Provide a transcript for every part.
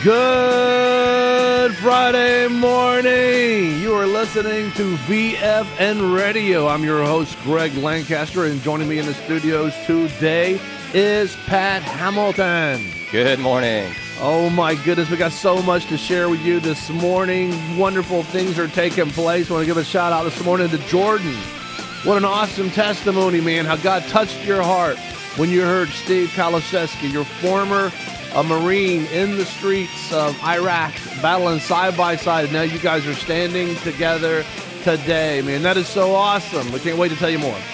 Good Friday morning. You are listening to VFN Radio. I'm your host, Greg Lancaster, and joining me in the studios today is Pat Hamilton. Good morning. Oh my goodness, we got so much to share with you this morning. Wonderful things are taking place. I want to give a shout out this morning to Jordan. What an awesome testimony, man, how God touched your heart when you heard Steve Kaliszewski, your former Marine in the streets of Iraq, battling side by side. Now you guys are standing together today, man. That is so awesome. We can't wait to tell you more.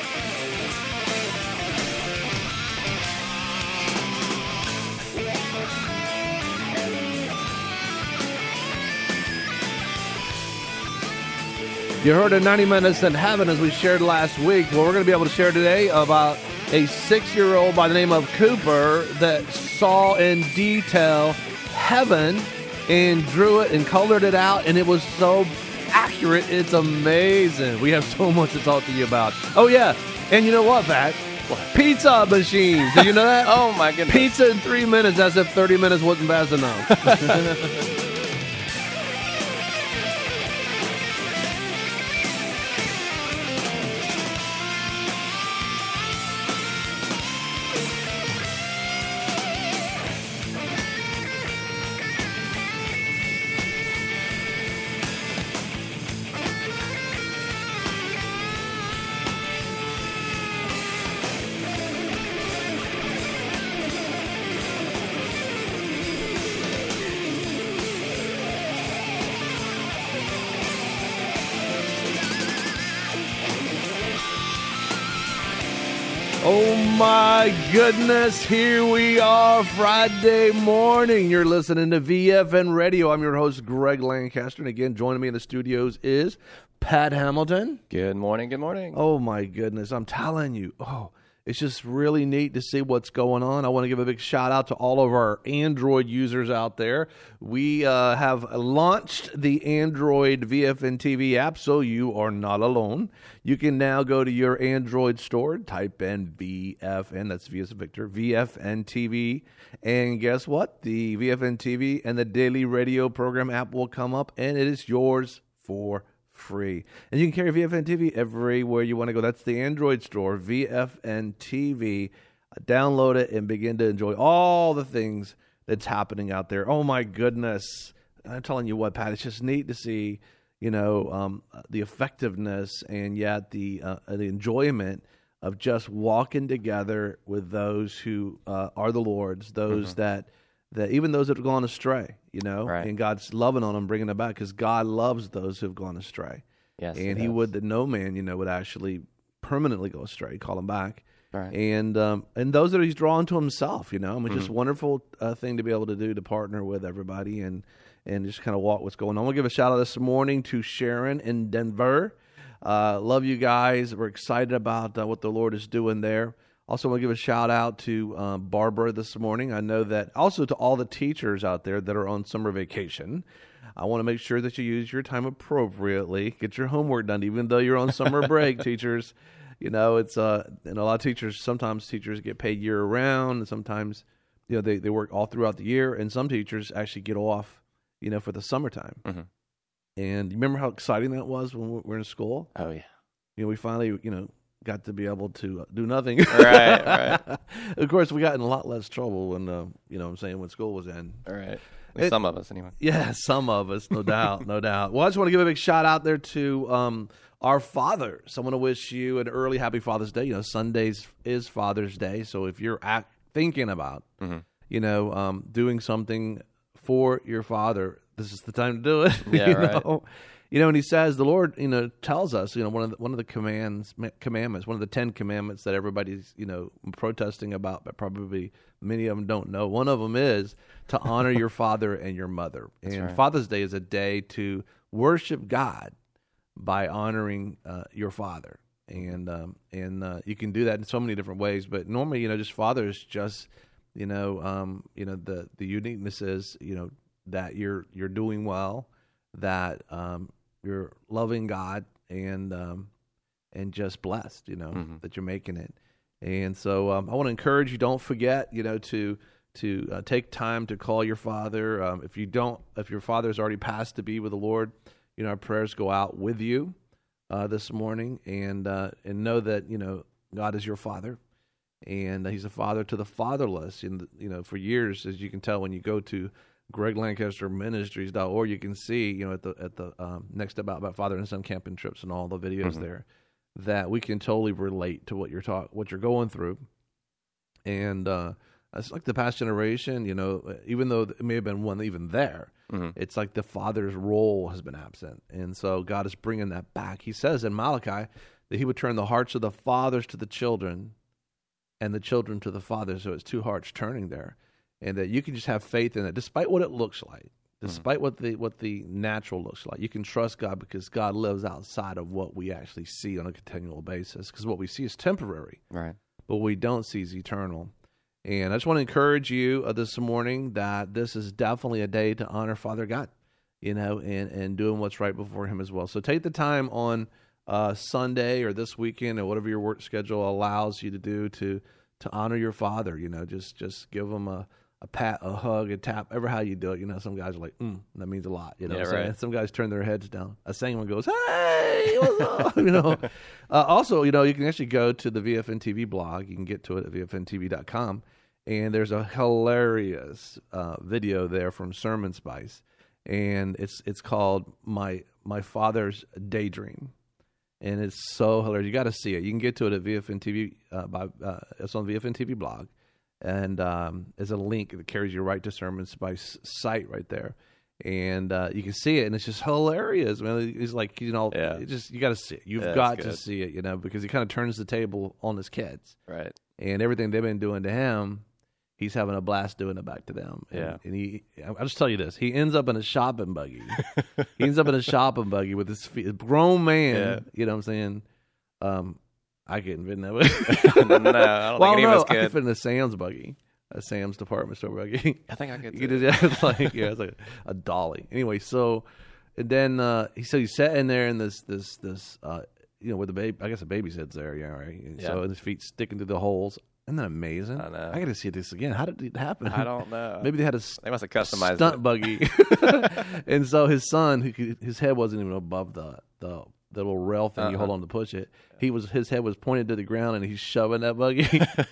You heard of 90 Minutes in Heaven as we shared last week. Well, we're going to be able to share today about a 6-year-old by the name of Cooper that saw in detail heaven and drew it and colored it out, and it was so accurate. It's amazing. We have so much to talk to you about. Oh, yeah. And you know what, Pat? What? Pizza machines. Did you know that? Oh, my goodness. Pizza in 3 minutes as if 30 minutes wasn't fast enough. Oh my goodness, here we are, Friday morning. You're listening to VFN Radio. I'm your host, Greg Lancaster, and again, joining me in the studios is Pat Hamilton. Good morning, good morning. Oh my goodness, I'm telling you, it's just really neat to see what's going on. I want to give a big shout out to all of our Android users out there. We have launched the Android VFN TV app, so you are not alone. You can now go to your Android store, type in VFN, that's V as in Victor, VFN TV, and guess what? The VFN TV and the Daily Radio Program app will come up, and it is yours for free. And you can carry VFN TV everywhere you want to go. That's the Android store, VFN TV. Download it and begin to enjoy all the things that's happening out there. Oh my goodness. I'm telling you what, Pat, it's just neat to see, the effectiveness and yet the enjoyment of just walking together with those who are the Lord's, those that even those that have gone astray, right. And God's loving on them, bringing them back, because God loves those who have gone astray. Yes, and He would that no man, would actually permanently go astray, call them back. Right. And those that He's drawn to Himself, just a wonderful thing to be able to do, to partner with everybody and just kind of walk what's going on. We'll give a shout out this morning to Sharon in Denver. Love you guys. We're excited about what the Lord is doing there. Also, want to give a shout out to Barbara this morning. I know that also to all the teachers out there that are on summer vacation. I want to make sure that you use your time appropriately. Get your homework done, even though you're on summer break, teachers. It's and a lot of teachers. Sometimes teachers get paid year round, and sometimes they work all throughout the year. And some teachers actually get off, for the summertime. Mm-hmm. And you remember how exciting that was when we were in school? Oh yeah. We finally got to be able to do nothing. Right. Of course, we got in a lot less trouble when, when school was in. All right. Some of us, anyway. Yeah, some of us, no doubt, no doubt. Well, I just want to give a big shout out there to our fathers. I want to wish you an early happy Father's Day. Sundays is Father's Day, so if you're thinking about, doing something for your father, this is the time to do it. Yeah, right. And He says, the Lord, tells us, one of the commandments, one of the 10 commandments that everybody's, protesting about, but probably many of them don't know. One of them is to honor your father and your mother. And right. Father's Day is a day to worship God by honoring your father. And you can do that in so many different ways. But normally, just fathers just, the uniqueness is, that you're doing well, that you're loving God and just blessed, that you're making it. And so I want to encourage you, don't forget, to take time to call your father. If your father's already passed to be with the Lord, our prayers go out with you this morning, and know that God is your father, and He's a father to the fatherless. And for years, as you can tell when you go to GregLancasterMinistries.org, you can see at the next about father and son camping trips and all the videos there that we can totally relate to what you're going through, and it's like the past generation. Even though it may have been one even there. It's like the father's role has been absent. And so God is bringing that back. He says in Malachi that He would turn the hearts of the fathers to the children and the children to the fathers. So it's two hearts turning there. And that you can just have faith in it, despite what it looks like, despite what the natural looks like. You can trust God because God lives outside of what we actually see on a continual basis. Because what we see is temporary. Right. But what we don't see is eternal. And I just want to encourage you this morning that this is definitely a day to honor Father God, and doing what's right before Him as well. So take the time on Sunday or this weekend or whatever your work schedule allows you to do to honor your Father. Just give Him a pat, a hug, a tap, ever how you do it. Some guys are like, that means a lot. Right. Some guys turn their heads down. A singing one goes, hey, what's up? Also, you can actually go to the VFN TV blog. You can get to it at VFNTV.com. And there's a hilarious video there from Sermon Spice. And it's called My Father's Daydream. And it's so hilarious. You got to see it. You can get to it at VFN TV. It's on VFN TV blog. And there's a link that carries you right to Sermon Spice site right there. And you can see it, and it's just hilarious. Man, he's like, you got to see it. You've got to see it, because he kind of turns the table on his kids. Right. And everything they've been doing to him, he's having a blast doing it back to them. And I'll just tell you this. He ends up in a shopping buggy. He ends up in a shopping buggy with his feet. A grown man, you know what I'm saying? I couldn't fit in that way. No, I don't think any of us I could. could fit in a Sam's buggy. A Sam's department store buggy. I think I could You too. it's like a dolly. Anyway, so and then he's sat in there in this where the baby, I guess the baby's head's there, right? And so his feet sticking through the holes. Isn't that amazing? I know. I got to see this again. How did it happen? I don't know. Maybe they had They must have customized stunt it. buggy. And so his son, his head wasn't even above the little rail thing you hold on to push it. His head was pointed to the ground, and he's shoving that buggy.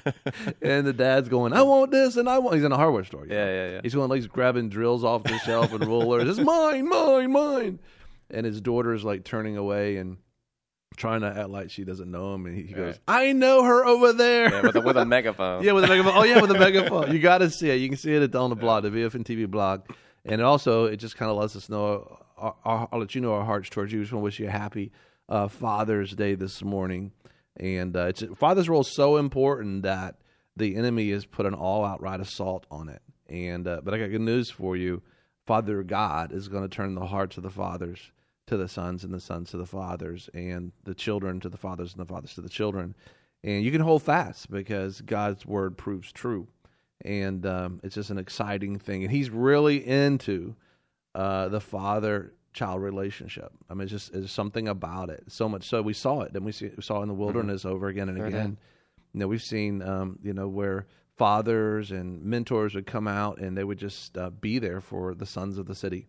And the dad's going, I want this, and I want. He's in a hardware store. Yeah. He's going, like, he's grabbing drills off the shelf and rulers. It's mine, mine, mine. And his daughter's like turning away and trying to act like she doesn't know him, and he goes, I know her over there. Yeah, with a megaphone. Yeah, with a megaphone. Oh, yeah, with a megaphone. You got to see it. You can see it on the blog, the VFN TV blog. And also, it just kind of lets us know, I'll let you know our hearts towards you. Just want to wish you a happy Father's Day this morning. And Father's role is so important that the enemy has put an all-out right assault on it. And but I got good news for you. Father God is going to turn the hearts of the fathers to the sons, and the sons to the fathers, and the children to the fathers, and the fathers to the children. And you can hold fast because God's word proves true. And it's just an exciting thing. And He's really into the father-child relationship. I mean, it's something about it. So much so we saw it. Then we saw it in the wilderness over again and again. We've seen where fathers and mentors would come out and they would just be there for the sons of the city,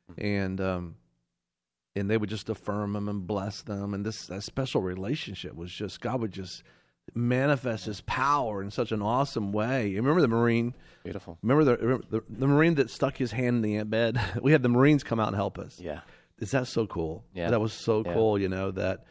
and they would just affirm them and bless them. And that special relationship was just, God would just manifest His power in such an awesome way. You remember the Marine? Beautiful. Remember the Marine that stuck his hand in the ant bed? We had the Marines come out and help us. Yeah. Is that so cool? Yeah. That was so cool, that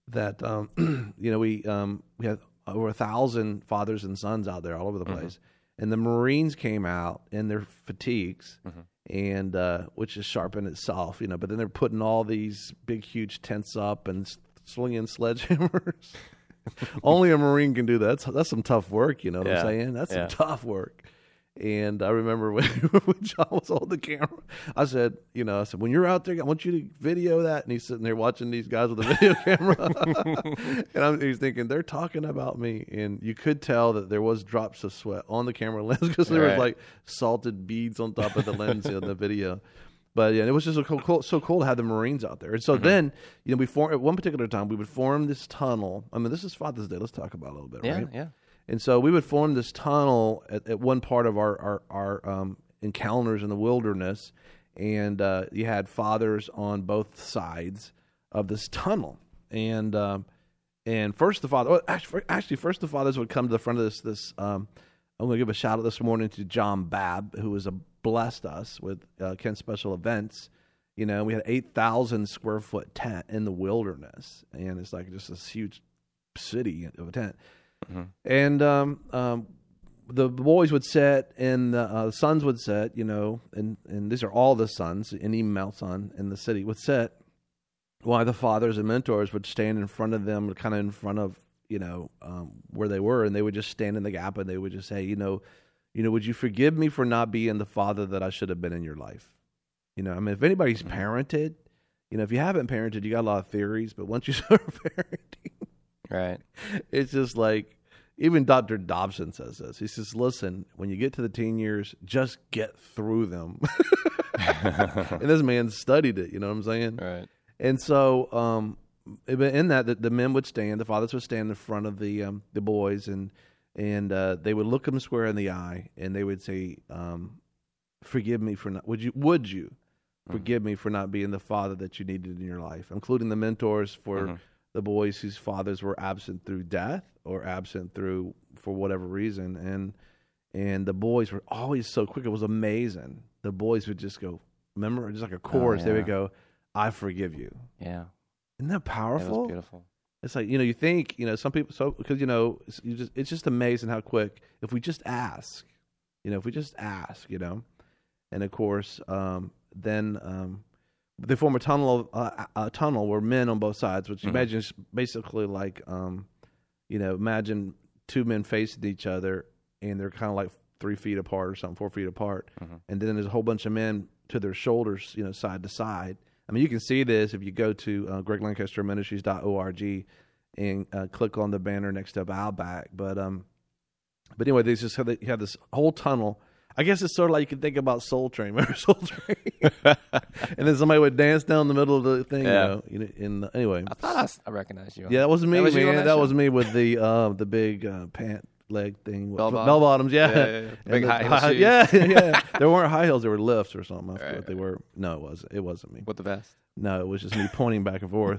we had over 1,000 fathers and sons out there all over the place. And the Marines came out in their fatigues, and which is sharp in itself, but then they're putting all these big, huge tents up and swinging sledgehammers. Only a Marine can do that. That's some tough work, you know what I'm saying? That's some tough work. And I remember when John was holding the camera, I said, when you're out there, I want you to video that. And he's sitting there watching these guys with a video camera. And he's thinking, they're talking about me. And you could tell that there was drops of sweat on the camera lens because there was like salted beads on top of the lens in the video. But yeah, it was just so cool to have the Marines out there. And so then, we formed at one particular time, we would form this tunnel. I mean, this is Father's Day. Let's talk about it a little bit, right? Yeah. And so we would form this tunnel at one part of our encounters in the wilderness, and you had fathers on both sides of this tunnel. And first the father, first the fathers would come to the front of this. I'm going to give a shout out this morning to John Babb, who has blessed us with Kent Special Events. We had 8,000 square foot tent in the wilderness, and it's like just this huge city of a tent. Mm-hmm. And the boys would sit, and the sons would sit, and these are all the sons, any male son in the city would sit, while the fathers and mentors would stand in front of them, kind of in front of, where they were, and they would just stand in the gap, and they would just say, would you forgive me for not being the father that I should have been in your life? If anybody's parented, if you haven't parented, you got a lot of theories, but once you start parenting, right, it's just like, even Dr. Dobson says this. He says, listen, when you get to the teen years, just get through them. And this man studied it, you know what I'm saying? Right. And so in that, the men would stand, the fathers would stand in front of the boys, and they would look them square in the eye, and they would say, forgive me for not, would you forgive me for not being the father that you needed in your life, including the mentors for the boys whose fathers were absent through death or absent for whatever reason. And the boys were always so quick. It was amazing. The boys would just go, remember, just like a chorus, they would go, I forgive you. Yeah. Isn't that powerful? It was beautiful. It's like, you think, some people, because, it's just amazing how quick, if we just ask, and of course, then they form a tunnel where men on both sides, which you imagine is basically like, imagine two men facing each other, and they're kind of like 3 feet apart or something, 4 feet apart. And then there's a whole bunch of men to their shoulders, side to side. I mean, you can see this if you go to GregLancasterMinistries.org and click on the banner next to Outback. But anyway, they just you have this whole tunnel. I guess it's sort of like you can think about Soul Train. Remember Soul Train? And then somebody would dance down the middle of the thing. Yeah. Anyway, I thought I recognized you. Yeah, that wasn't me, man. That was me with the big pant leg thing. Bell bottoms, yeah. Big high heels. Yeah. There weren't high heels. There were lifts or something. I forget what they were. No, it wasn't. It wasn't me. With the vest? No, it was just me pointing back and forth.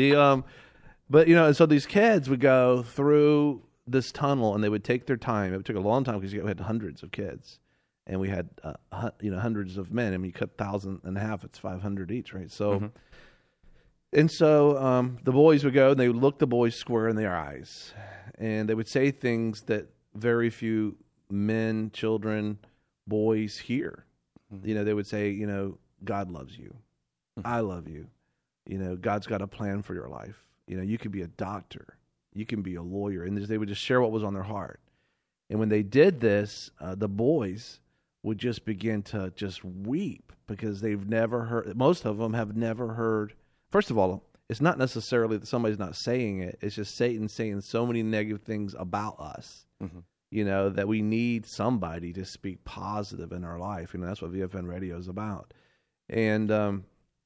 But and so these kids would go through this tunnel, and they would take their time. It would take a long time because we had hundreds of kids, and we had hundreds of men. I mean, you cut 1,500, it's 500 each, right? So, and so the boys would go, and they would look the boys square in their eyes, and they would say things that very few men, children, boys hear. They would say, God loves you. I love you. God's got a plan for your life. You could be a doctor. You can be a lawyer. And they would just share what was on their heart. And when they did this, the boys would just begin to just weep because they've never heard, most of them have never heard. First of all, it's not necessarily that somebody's not saying it. It's just Satan saying so many negative things about us, that we need somebody to speak positive in our life. That's what VFN Radio is about. And the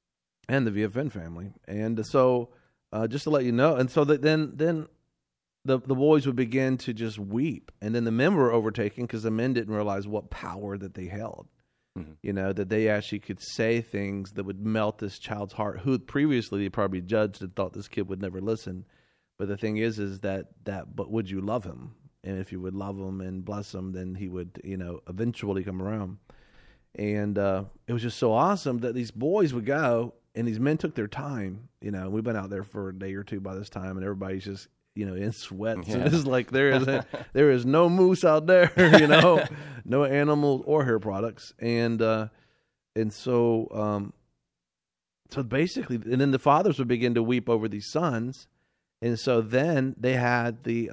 VFN family. And so, just to let you know, and so that then the boys would begin to just weep, and then the men were overtaken because the men didn't realize what power that they held. That they actually could say things that would melt this child's heart, who previously they probably judged and thought this kid would never listen. But the thing is that but would you love him? And if you would love him and bless him, then he would, eventually come around. And it was just so awesome that these boys would go, and these men took their time. We've been out there for a day or two by this time, and everybody's just, in sweats. Yeah. It's like there is no moose out there, no animals or hair products. And so basically, and then the fathers would begin to weep over these sons. And so then they had they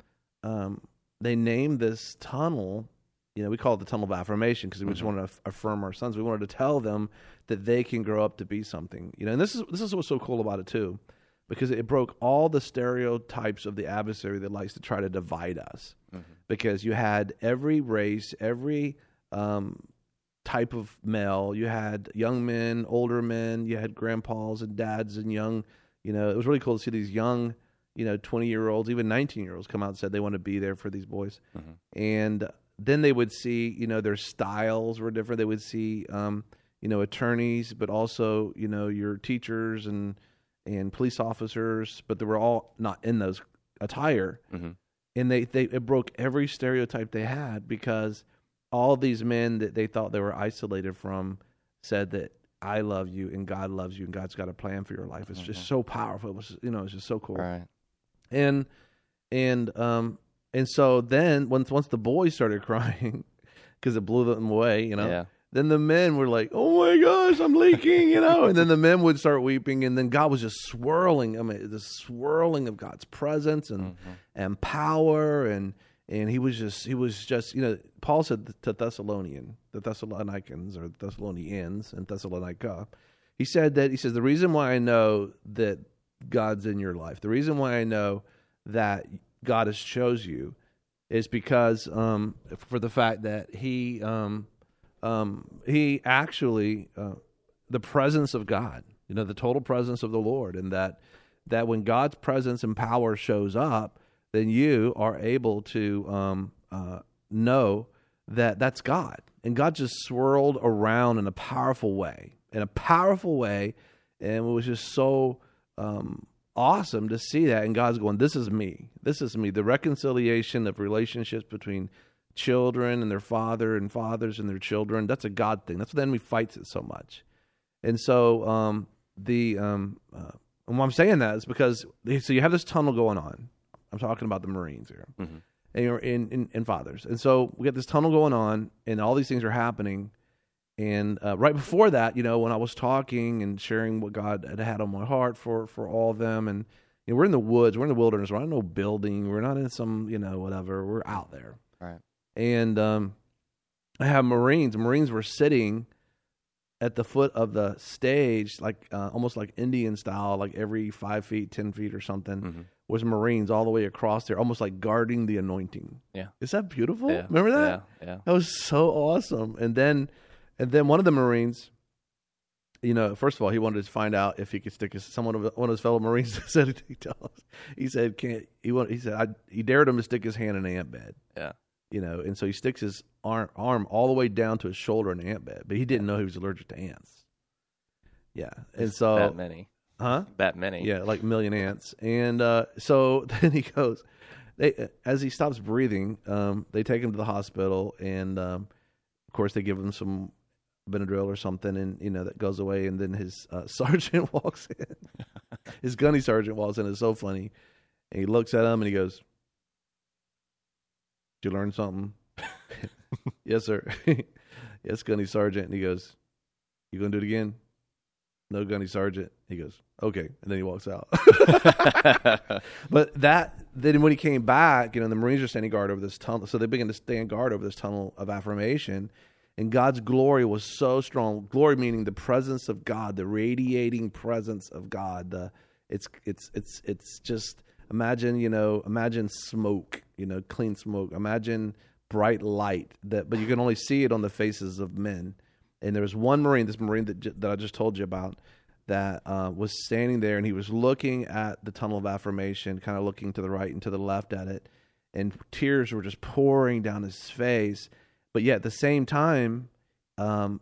named this tunnel, we call it the tunnel of affirmation because we just wanted to affirm our sons. We wanted to tell them that they can grow up to be something, and this is what's so cool about it too, because it broke all the stereotypes of the adversary that likes to try to divide us. Because you had every race, every type of male. You had young men, older men. You had grandpas and dads and young. It was really cool to see these young, 20-year-olds, even 19-year-olds come out and said they want to be there for these boys. And then they would see, their styles were different. They would see, attorneys, but also, your teachers and police officers, but they were all not in those attire. And it broke every stereotype they had, because all these men that they thought they were isolated from said that I love you and God loves you and God's got a plan for your life. It's just so powerful. It was, it's just so cool. Right. And so then once the boys started crying because it blew them away, then the men were like, oh my gosh, I'm leaking, and then the men would start weeping, and then God was just swirling. I mean, the swirling of God's presence and power, and he was just, Paul said to the Thessalonians or Thessalonians and Thessalonica, he says, the reason why I know that God's in your life, the reason why I know that God has chose you is because for the fact that he actually the presence of God, the total presence of the Lord, and that when God's presence and power shows up, then you are able to know that that's God. And God just swirled around in a powerful way, and it was just so awesome to see that. And God's going, this is me. The reconciliation of relationships between children and their father, and fathers and their children. That's a God thing. That's what the enemy fights it so much. And so and why I'm saying that is because you have this tunnel going on. I'm talking about the Marines here, and you're in fathers. And so we got this tunnel going on, and all these things are happening. And right before that, when I was talking and sharing what God had on my heart for all of them, and we're in the woods, we're in the wilderness, we're not in no building, we're not in some whatever, we're out there. Right. And I have Marines. Marines were sitting at the foot of the stage, like almost like Indian style, like every 5 feet, 10 feet or something, was Marines all the way across there, almost like guarding the anointing. Yeah. Is that beautiful? Yeah. Remember that? Yeah. That was so awesome. And then one of the Marines, first of all, he wanted to find out if he could stick one of his fellow Marines said he dared him to stick his hand in an ant bed. Yeah. And so he sticks his arm all the way down to his shoulder in the ant bed, but he didn't know he was allergic to ants. Yeah. And so that many. Huh? That many. Yeah, like a million ants. And so then he goes, as he stops breathing, they take him to the hospital, and of course they give him some Benadryl or something, and that goes away. And then his sergeant walks in. His gunny sergeant walks in. It's so funny. And he looks at him and he goes, "Did you learn something?" "Yes, sir." "Yes, gunny sergeant." And he goes, "You gonna do it again?" "No, gunny sergeant." He goes, "Okay," and then he walks out. But then when he came back, the Marines are standing guard over this tunnel. So they began to stand guard over this tunnel of affirmation, and God's glory was so strong. Glory meaning the presence of God, the radiating presence of God. It's just imagine smoke, clean smoke. Imagine bright light but you can only see it on the faces of men. And there was one Marine, this Marine that I just told you about, that was standing there, and he was looking at the tunnel of affirmation, kind of looking to the right and to the left at it, and tears were just pouring down his face. But yet at the same time, the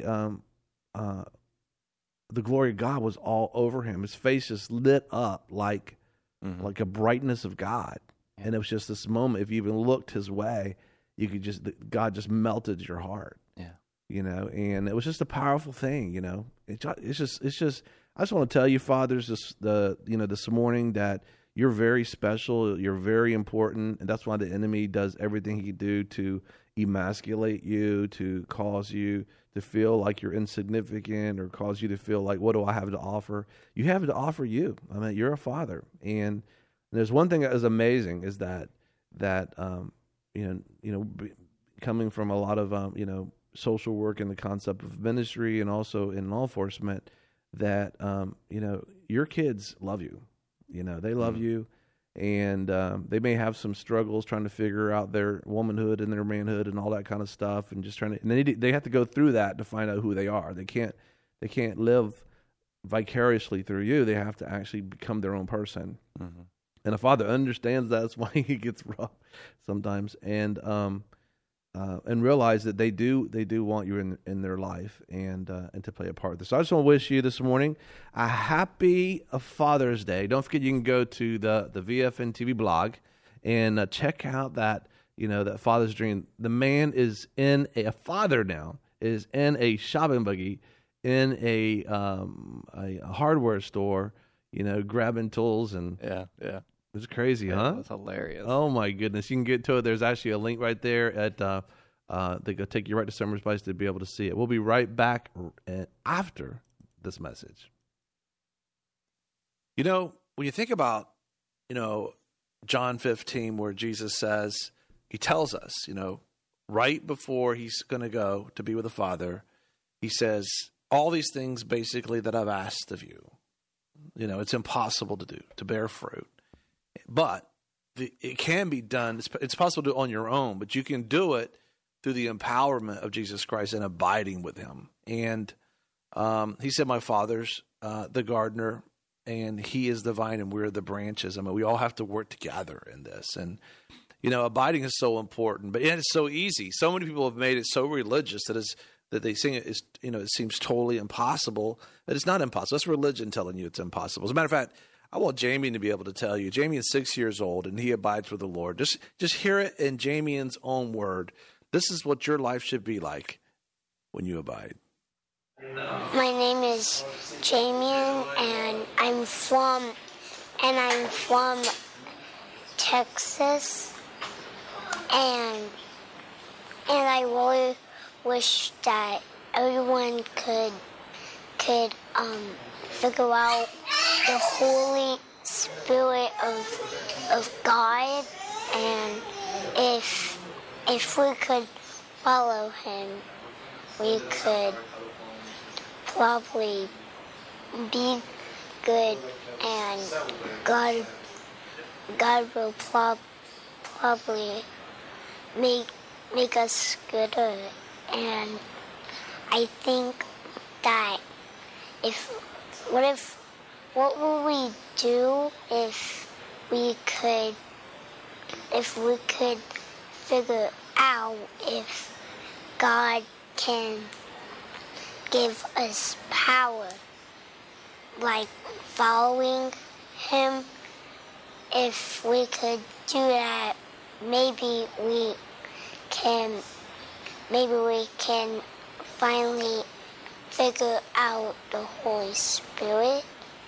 glory of God was all over him. His face just lit up like a brightness of God. Yeah. And it was just this moment, if you even looked his way, God just melted your heart. Yeah. And it was just a powerful thing, It's just I just want to tell you, fathers, this morning, that you're very special, you're very important, and that's why the enemy does everything he can do to emasculate you, to cause you to feel like you're insignificant, or cause you to feel like, what do I have to offer? You have to offer you. I mean, you're a father. And there's one thing that is amazing is that coming from a lot of social work and the concept of ministry, and also in law enforcement, that your kids love you. They love you, and they may have some struggles trying to figure out their womanhood and their manhood and all that kind of stuff, and just trying to. And they have to go through that to find out who they are. They can't live vicariously through you. They have to actually become their own person. And a father understands that's why he gets rough sometimes, and realize that they do want you in their life and to play a part. So I just want to wish you this morning a happy Father's Day. Don't forget you can go to the VFN TV blog and check out that that Father's Dream. The man is in a father now is in a shopping buggy in a hardware store, grabbing tools and Yeah. It's crazy, huh? That's hilarious. Oh my goodness! You can get to it. There's actually a link right there at they go take you right to Summer's Place to be able to see it. We'll be right back after this message. When you think about John 15, where Jesus says, he tells us, right before he's going to go to be with the Father, he says all these things basically that I've asked of you. It's impossible to do, to bear fruit. But it can be done. It's possible to do it on your own, but you can do it through the empowerment of Jesus Christ and abiding with him. And he said, my Father's the gardener, and he is the vine, and we're the branches. I mean, we all have to work together in this. And, abiding is so important, but it's so easy. So many people have made it so religious that they sing it is, it seems totally impossible, that it's not impossible. That's religion telling you it's impossible. As a matter of fact, I want Jamie to be able to tell you. Jamie is 6 years old, and he abides with the Lord. Just hear it in Jamie's own word. This is what your life should be like when you abide. My name is Jamie, and I'm from Texas, and I really wish that everyone could figure out the Holy Spirit of God, and if we could follow him, we could probably be good, and God will probably make us gooder. And I think that what would we do if we could figure out if God can give us power, like following him? If we could do that, maybe we can finally figure out the Holy Spirit.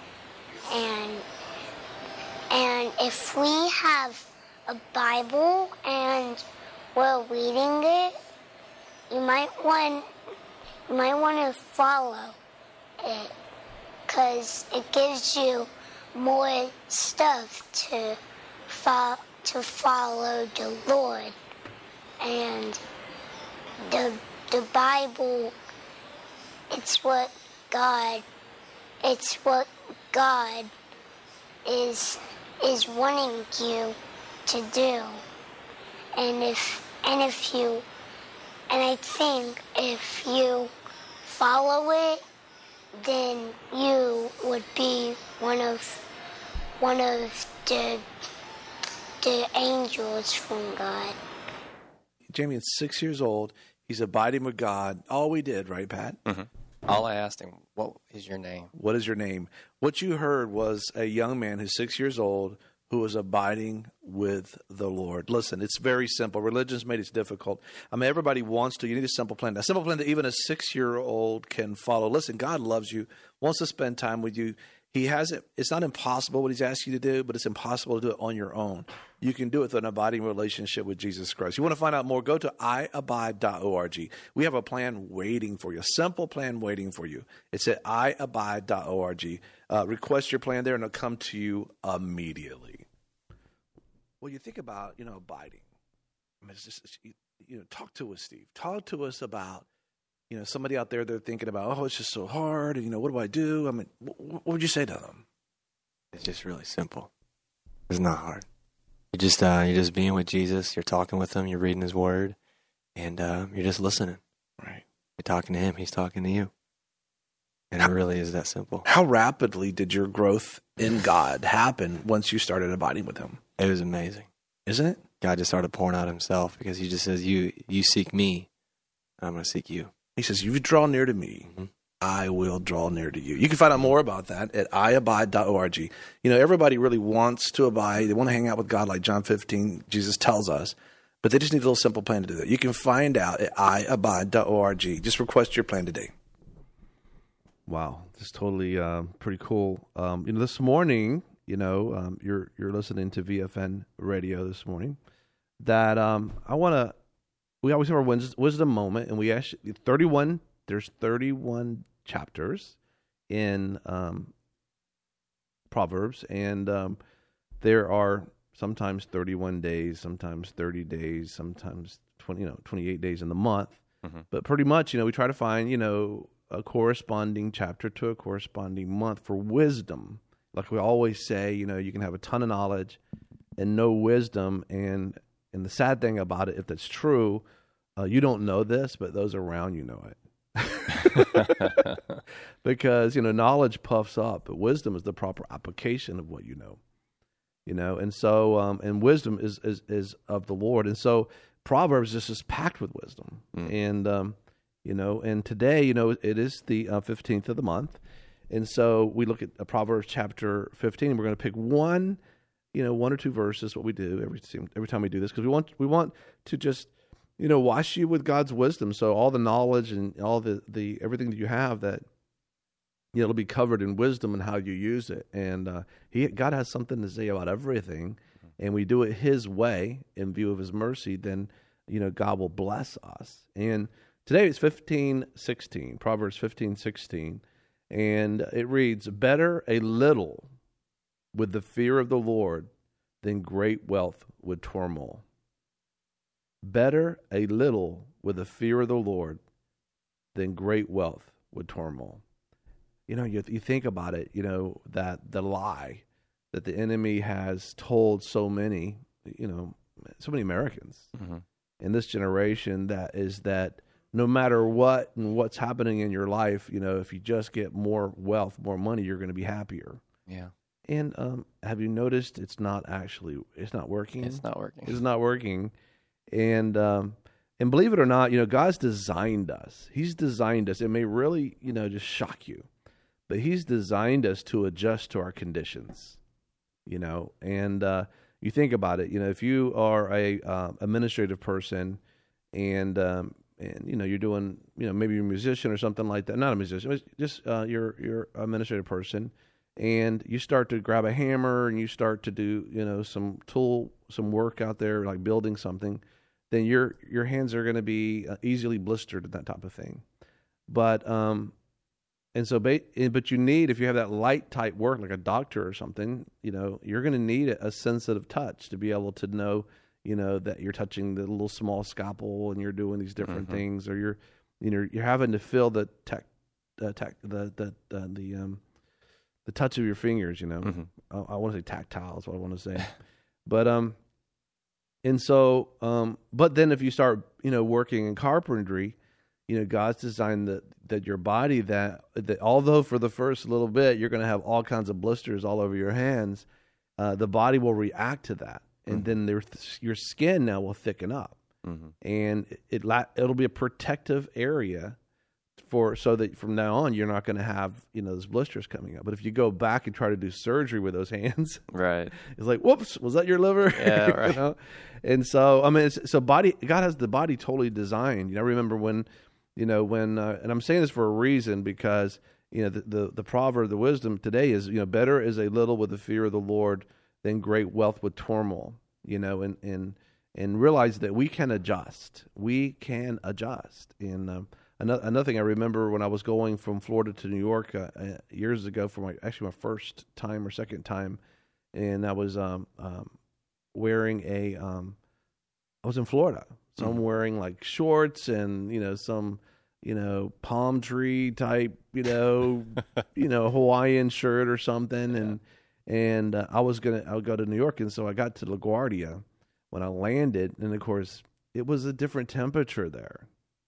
And if we have a Bible and we're reading it, you might want to follow it, because it gives you more stuff to follow the Lord. And the Bible, it's what God is wanting you to do. And I think if you follow it, then you would be one of the angels from God. Jamie is 6 years old. He's abiding with God. All we did, right, Pat? Mm-hmm. All I asked him, what is your name? What is your name? What you heard was a young man who's 6 years old who was abiding with the Lord. Listen, it's very simple. Religion's made it difficult. I mean, everybody wants to. You need a simple plan. A simple plan that even a 6-year-old can follow. Listen, God loves you, wants to spend time with you. He hasn't. It's not impossible what he's asked you to do, but it's impossible to do it on your own. You can do it through an abiding relationship with Jesus Christ. You want to find out more, go to iabide.org. We have a plan waiting for you, a simple plan waiting for you. It's at iabide.org. Request your plan there, and it'll come to you immediately. Well, you think about, abiding. I mean, it's just, talk to us, Steve. Talk to us about, somebody out there, they're thinking about, it's just so hard. What do I do? I mean, what would you say to them? It's just really simple. It's not hard. You're just being with Jesus. You're talking with him. You're reading his word, and you're just listening. Right. You're talking to him. He's talking to you. And it really is that simple. How rapidly did your growth in God happen once you started abiding with him? It was amazing. Isn't it? God just started pouring out himself because he just says, you seek me, and I'm going to seek you. He says, you draw near to me, I will draw near to you. You can find out more about that at iabide.org. You know, everybody really wants to abide. They want to hang out with God like John 15, Jesus tells us, but they just need a little simple plan to do that. You can find out at iabide.org. Just request your plan today. Wow, this is totally pretty cool. This morning, you're listening to VFN Radio this morning. That we always have our wisdom moment, and we actually 31. There's 31 chapters in Proverbs, and there are sometimes 31 days, sometimes 30 days, sometimes 28 days in the month. But pretty much, we try to find a corresponding chapter to a corresponding month for wisdom. Like we always say, you can have a ton of knowledge and no wisdom. And the sad thing about it, if that's true, you don't know this, but those around you know it. Because, knowledge puffs up, but wisdom is the proper application of what you know. And so, and wisdom is of the Lord. And so Proverbs just is packed with wisdom. And, and today, it is the 15th of the month. And so we look at Proverbs chapter 15, and we're going to pick one or two verses, what we do every time we do this, because we want to just, wash you with God's wisdom. So all the knowledge and all the everything that you have, that, it'll be covered in wisdom and how you use it. And God has something to say about everything, and we do it His way in view of His mercy, then, God will bless us. And today it's 15:16, Proverbs 15:16, and it reads, "Better a little with the fear of the Lord than great wealth with turmoil." Better a little with the fear of the Lord than great wealth with turmoil. You think about it, that the lie that the enemy has told so many Americans in this generation, that is that no matter what and what's happening in your life, if you just get more wealth, more money, you're going to be happier. Yeah. And have you noticed it's not working? It's not working. It's not working. And believe it or not, God's designed us. He's designed us. It may really, just shock you, but He's designed us to adjust to our conditions, and you think about it, if you are a administrative person and you're doing, maybe you're a musician or something like that, not a musician, just you're an administrative person, and you start to grab a hammer and you start to do, some work out there, like building something, then your hands are going to be easily blistered and that type of thing. But but you need, if you have that light type work, like a doctor or something, you're going to need a sensitive touch to be able to know, that you're touching the little small scalpel and you're doing these different things, or you're having to feel the touch of your fingers. I want to say tactile is what I want to say, but and so but then if you start working in carpentry, God's designed that your body, that although for the first little bit you're going to have all kinds of blisters all over your hands, the body will react to that, and then your skin now will thicken up, and it'll be a protective area so that from now on you're not going to have those blisters coming up. But if you go back and try to do surgery with those hands, right, it's like, whoops, was that your liver? Yeah, right. And so God has the body totally designed. I remember when. And I'm saying this for a reason, because the proverb, the wisdom today is better is a little with the fear of the Lord than great wealth with turmoil. And realize that we can adjust. We can adjust. And another thing I remember when I was going from Florida to New York years ago for my first time or second time, and I was wearing I was in Florida. So I'm wearing like shorts and, some, palm tree type, Hawaiian shirt or something. And I would go to New York. And so I got to LaGuardia when I landed. And of course it was a different temperature there.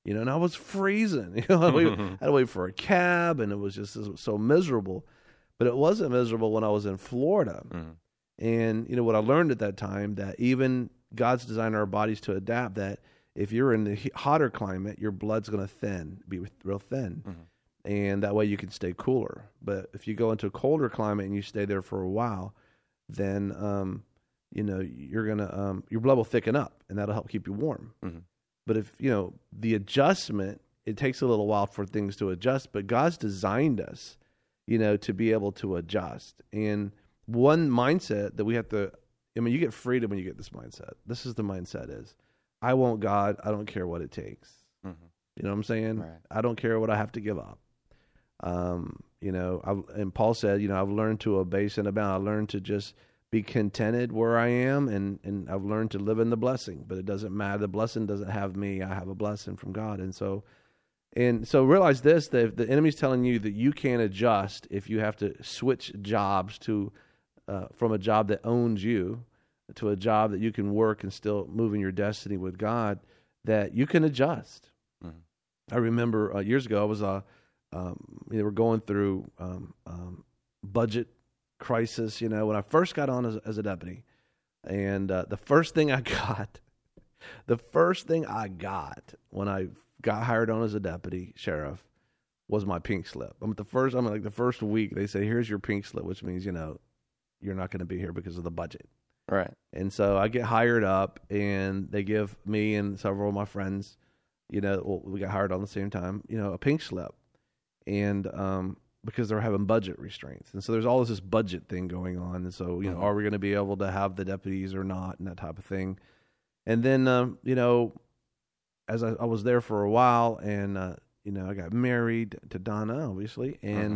and I was freezing. I had to wait for a cab, and it was just so miserable. But it wasn't miserable when I was in Florida. And, what I learned at that time, that even God's designed our bodies to adapt, that if you're in the hotter climate, your blood's going to be real thin. And that way you can stay cooler. But if you go into a colder climate and you stay there for a while, then, you're going to, your blood will thicken up, and that'll help keep you warm. But if, the adjustment, it takes a little while for things to adjust, but God's designed us, to be able to adjust. And one mindset that we have to, you get freedom when you get this mindset. This is the mindset is, I want God. I don't care what it takes. You know what I'm saying? Right. I don't care what I have to give up. And Paul said, I've learned to obey and abound. I learned to just be contented where I am, and I've learned to live in the blessing. But it doesn't matter. The blessing doesn't have me. I have a blessing from God. And so realize this, that if the enemy's telling you that you can't adjust if you have to switch jobs from a job that owns you to a job that you can work and still move in your destiny with God, that you can adjust. I remember years ago, I was we're going through budget crisis, when I first got on as a deputy. And the first thing I got when I got hired on as a deputy sheriff was my pink slip. The first week they say, here's your pink slip, which means, you're not going to be here because of the budget. Right. And so I get hired up, and they give me and several of my friends, we got hired on the same time, a pink slip. And because they're having budget restraints. And so there's all this budget thing going on. And so, are we going to be able to have the deputies or not, and that type of thing. And then, as I was there for a while, and, I got married to Donna, obviously. And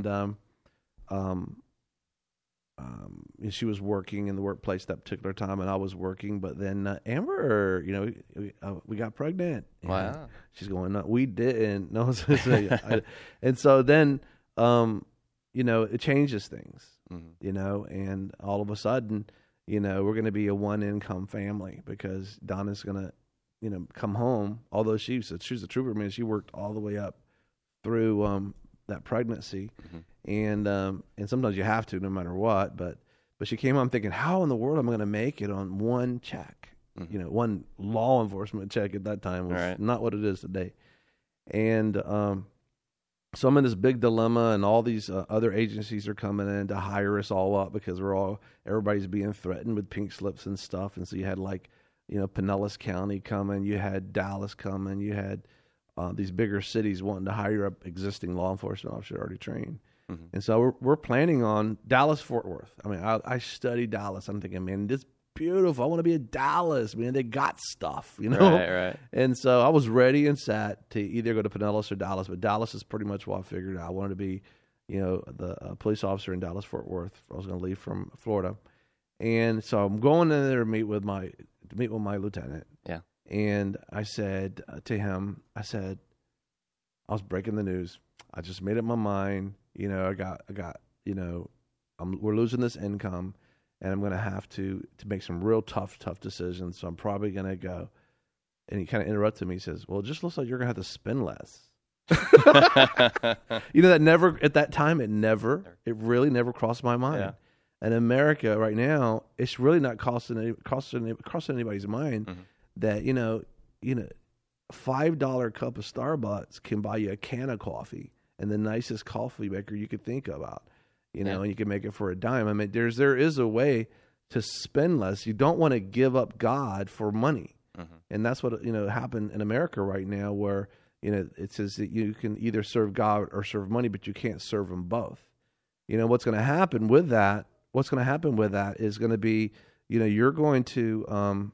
she was working in the workplace that particular time, and I was working. But then Amber, we got pregnant. Wow. She's going, no, we didn't. No, and so then, it changes things, and all of a sudden, we're going to be a one-income family because Donna's going to, come home. Although she's a trooper, man, she worked all the way up through that pregnancy. And sometimes you have to, no matter what. But she came home thinking, how in the world am I going to make it on one check? One law enforcement check at that time was not what it is today. And so I'm in this big dilemma, and all these other agencies are coming in to hire us all up because everybody's being threatened with pink slips and stuff. And so you had Pinellas County coming, you had Dallas coming, you had these bigger cities wanting to hire up existing law enforcement officers already trained. And so we're planning on Dallas-Fort Worth. I mean, I studied Dallas. I'm thinking, man, this is beautiful. I want to be in Dallas. Man, they got stuff, Right. And so I was ready and set to either go to Pinellas or Dallas, but Dallas is pretty much what I figured out. I wanted to be, the police officer in Dallas-Fort Worth. I was going to leave from Florida. And so I'm going in there to meet with my lieutenant. Yeah. And I said to him, I was breaking the news. I just made up my mind. I got, we're losing this income, and I'm going to have to make some real tough decisions. So I'm probably going to go. And he kind of interrupted me. He says, well, it just looks like you're going to have to spend less. That never, at that time, it really never crossed my mind. Yeah. And in America right now, it's really not crossing anybody's mind that, $5 cup of Starbucks can buy you a can of coffee and the nicest coffee maker you could think about, and you can make it for a dime. I mean, there is a way to spend less. You don't want to give up God for money. And that's what, happened in America right now, where, it says that you can either serve God or serve money, but you can't serve them both. What's going to happen with that is going to be, you're going to,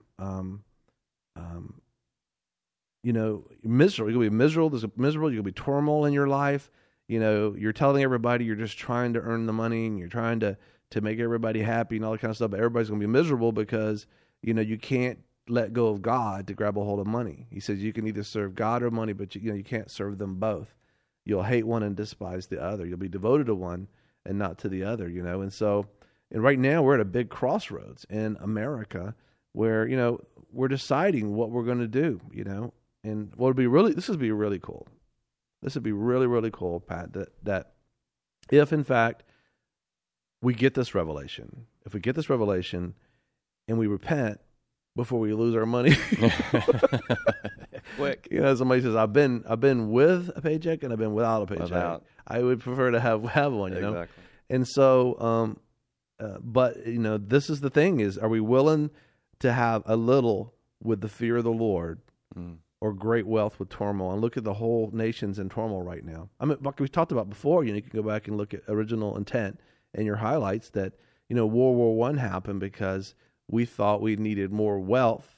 miserable. You're going to be miserable. There's miserable. You're going to be turmoil in your life. You're telling everybody you're just trying to earn the money, and you're trying to make everybody happy and all that kind of stuff. But everybody's going to be miserable because, you can't let go of God to grab a hold of money. He says you can either serve God or money, but you can't serve them both. You'll hate one and despise the other. You'll be devoted to one and not to the other, And right now we're at a big crossroads in America where, we're deciding what we're going to do, what would be really, this would be really cool. This would be really, really cool, Pat, that if in fact we get this revelation, and we repent before we lose our money. Quick. Somebody says, I've been with a paycheck and I've been without a paycheck. Without. I would prefer to have one, Exactly. And so, but this is the thing: is are we willing to have a little with the fear of the Lord, or great wealth with turmoil? And look at the whole nation's in turmoil right now. I mean, like we talked about before, you can go back and look at original intent and your highlights that World War I happened because we thought we needed more wealth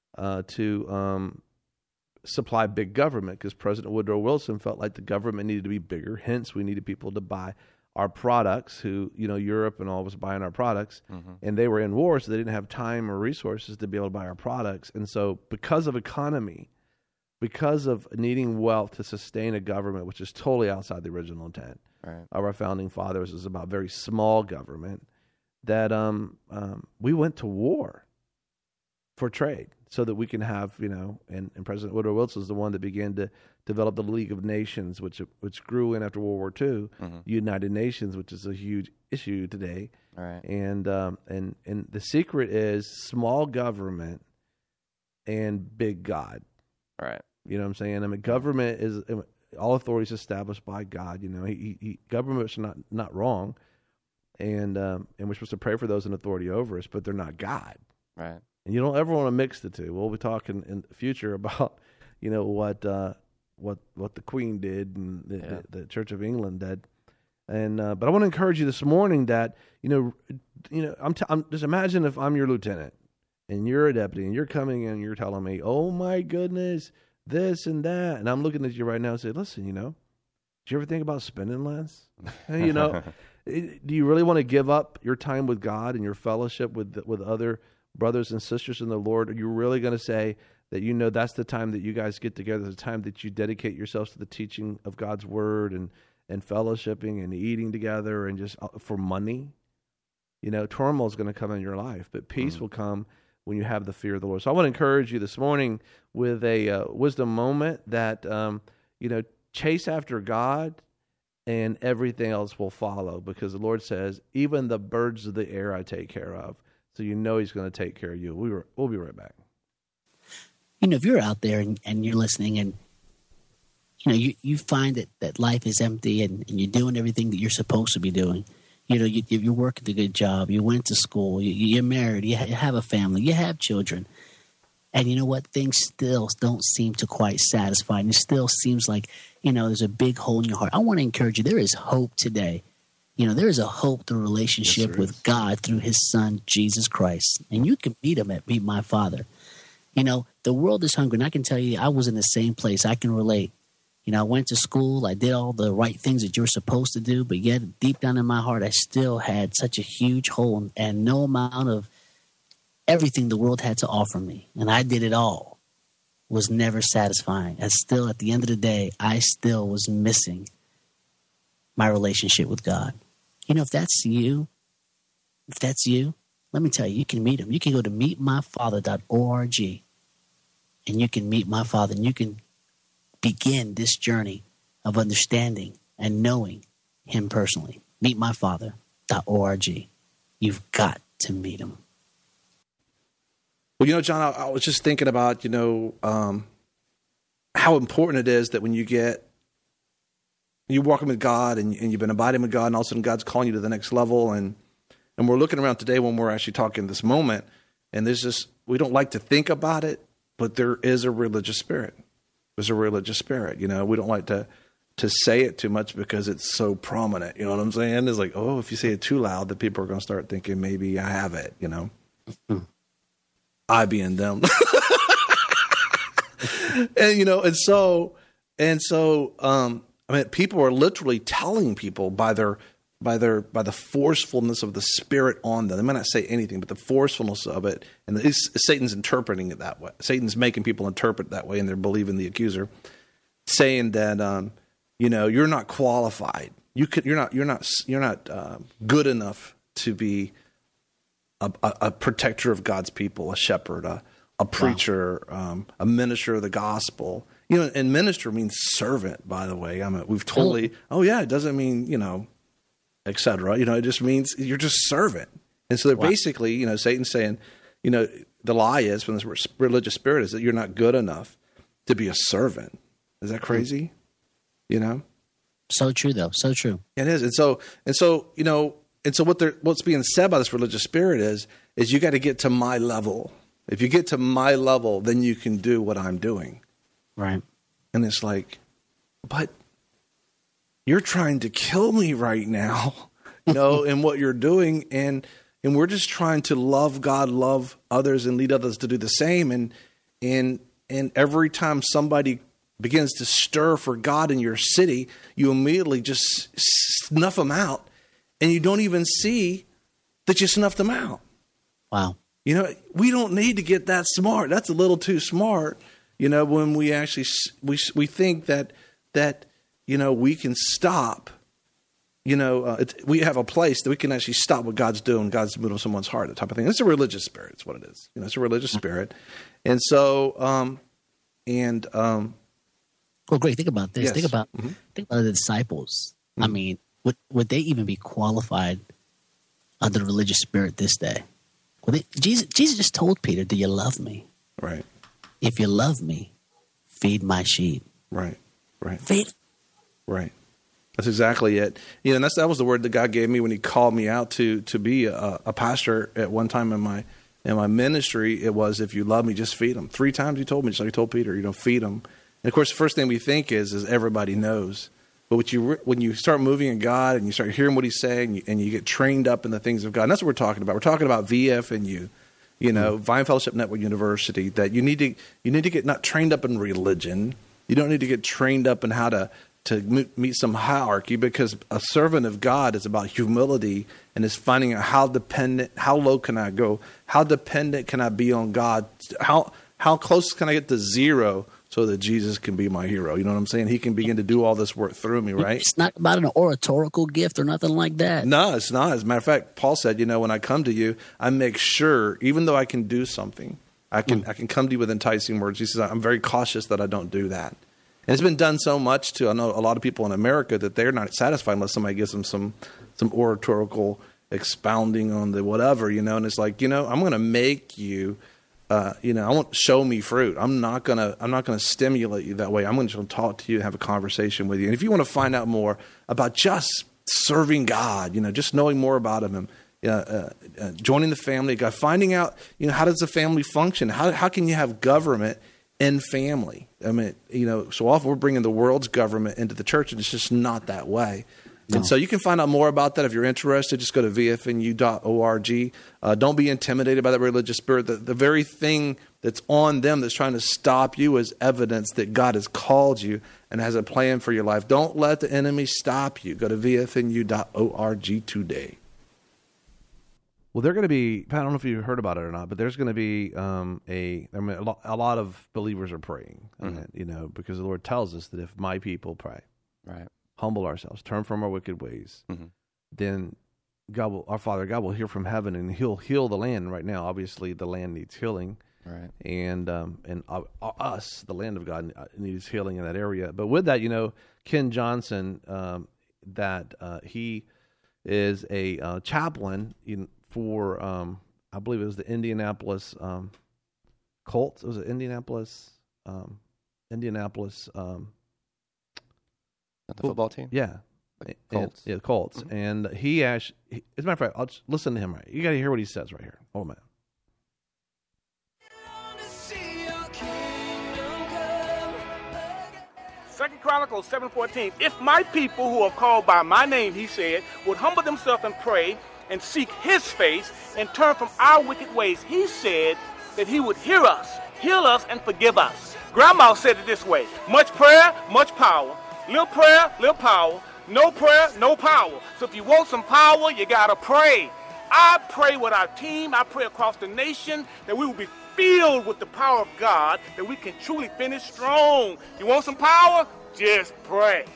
to supply big government, because President Woodrow Wilson felt like the government needed to be bigger. Hence, we needed people to buy our products, who, Europe and all was buying our products, and they were in war, so they didn't have time or resources to be able to buy our products. And so because of economy, because of needing wealth to sustain a government, which is totally outside the original intent of our founding fathers, is about very small government, that we went to war for trade so that we can have, and President Woodrow Wilson is the one that began to develop the League of Nations, which grew in after World War II, United Nations, which is a huge issue today. Right. And the secret is small government and big God. Right. You know what I'm saying? I mean, government is, all authority is established by God. Government's not wrong, and we're supposed to pray for those in authority over us, but they're not God. Right. And you don't ever want to mix the two. We'll be talking in the future about, what the Queen did and the Church of England did. And but I want to encourage you this morning that I'm just imagine if I'm your lieutenant and you're a deputy and you're coming in and you're telling me, oh my goodness, this and that, and I'm looking at you right now and say, listen, did you ever think about spending less? Do you really want to give up your time with God and your fellowship with other brothers and sisters in the Lord? Are you really going to say that that's the time that you guys get together, the time that you dedicate yourselves to the teaching of God's word and fellowshipping and eating together and just for money? Turmoil is going to come in your life, but peace will come when you have the fear of the Lord. So I want to encourage you this morning with a wisdom moment that, chase after God and everything else will follow, because the Lord says, even the birds of the air I take care of. So He's going to take care of you. We'll be right back. If you're out there and you're listening and, you find that life is empty and you're doing everything that you're supposed to be doing. You're working a good job. You went to school. You're married. You have a family. You have children. And you know what? Things still don't seem to quite satisfy. And it still seems like, there's a big hole in your heart. I want to encourage you. There is hope today. There is a hope through relationship with God through His Son, Jesus Christ. And you can meet Him at Meet My Father. The world is hungry. And I can tell you, I was in the same place. I can relate. I went to school. I did all the right things that you're supposed to do. But yet, deep down in my heart, I still had such a huge hole and no amount of everything the world had to offer me. And I did it all. Was never satisfying. And still, at the end of the day, I still was missing my relationship with God. If that's you, let me tell you, you can meet Him. You can go to meetmyfather.org and you can meet my Father, and you can begin this journey of understanding and knowing Him personally. Meetmyfather.org. You've got to meet Him. Well, John, I was just thinking about, how important it is that when you're walking with God and you've been abiding with God, and all of a sudden God's calling you to the next level. And we're looking around today when we're actually talking this moment, and we don't like to think about it, but there is a religious spirit. There's a religious spirit. We don't like to say it too much because it's so prominent. You know what I'm saying? It's like, oh, if you say it too loud, the people are going to start thinking maybe I have it, I being them. And so, people are literally telling people by the forcefulness of the Spirit on them. They might not say anything, but the forcefulness of it, and Satan's interpreting it that way. Satan's making people interpret that way, and they're believing the accuser, saying that you're not qualified. You're not good enough to be a protector of God's people, a shepherd, a preacher, a minister of the gospel. You know, and minister means servant, by the way. I mean, we've totally, it doesn't mean, et cetera. It just means you're just servant. And so they're basically, Satan's saying, the lie is from this religious spirit is that you're not good enough to be a servant. Is that crazy? So true, though. So true. It is. And so what's being said by this religious spirit is you got to get to my level. If you get to my level, then you can do what I'm doing. Right. And it's like, but you're trying to kill me right now, in what you're doing. And we're just trying to love God, love others, and lead others to do the same. And every time somebody begins to stir for God in your city, you immediately just snuff them out. And you don't even see that you snuffed them out. Wow. We don't need to get that smart. That's a little too smart. When we actually we think that we can stop. We have a place that we can actually stop what God's doing. God's moving on someone's heart, that type of thing. It's a religious spirit. It's what it is. It's a religious spirit. And so, well, Greg, think about this. Yes. Think about the disciples. I mean, would they even be qualified under the religious spirit this day? Jesus just told Peter, "Do you love me? Right. If you love me, feed my sheep." Right. Feed. Right. That's exactly it. And that was the word that God gave me when He called me out to be a pastor at one time in my ministry. It was, if you love me, just feed them. 3 times He told me, just like He told Peter, feed them. And of course, the first thing we think is everybody knows. But when you start moving in God and you start hearing what He's saying and you get trained up in the things of God, and that's what we're talking about. We're talking about VFNU, Vine Fellowship Network University. That you need to get not trained up in religion. You don't need to get trained up in how to meet some hierarchy, because a servant of God is about humility and is finding out how low can I go? How dependent can I be on God? How close can I get to zero so that Jesus can be my hero? You know what I'm saying? He can begin to do all this work through me, right? It's not about an oratorical gift or nothing like that. No, it's not. As a matter of fact, Paul said, when I come to you, I make sure, even though I can do something, I can come to you with enticing words. He says, I'm very cautious that I don't do that. And it's been done so much I know a lot of people in America that they're not satisfied unless somebody gives them some oratorical expounding on the whatever, and it's like, I'm going to make you, I want show me fruit. I'm not going to stimulate you that way. I'm going to talk to you and have a conversation with you. And if you want to find out more about just serving God, just knowing more about Him, joining the family of God, finding out, how does the family function? How can you have government in family? I mean, so often we're bringing the world's government into the church, and it's just not that way. No. And so you can find out more about that if you're interested. Just go to vfnu.org. Don't be intimidated by that religious spirit. The very thing that's on them that's trying to stop you is evidence that God has called you and has a plan for your life. Don't let the enemy stop you. Go to vfnu.org today. Well, they're going to be, I don't know if you heard about it or not, but there's going to be a lot of believers are praying, because the Lord tells us that if my people pray, right, humble ourselves, turn from our wicked ways, then our Father God will hear from heaven and He'll heal the land. Right now, obviously, the land needs healing, right, and us, the land of God, needs healing in that area. But with that, Ken Johnson, he is a chaplain for I believe it was the Indianapolis Colts. It was the Indianapolis. The football team? Yeah. The Colts. The Colts. Mm-hmm. And he actually, as a matter of fact, I'll just listen to him. Right, you got to hear what he says right here. Oh man. 2 Chronicles 7:14. If my people who are called by my name, he said, would humble themselves and pray and seek his face and turn from our wicked ways, he said that he would hear us, heal us, and forgive us. Grandma said it this way: much prayer, much power. Little prayer, little power. No prayer, no power. So if you want some power, you gotta pray. I pray with our team, I pray across the nation that we will be filled with the power of God, that we can truly finish strong. You want some power? Just pray.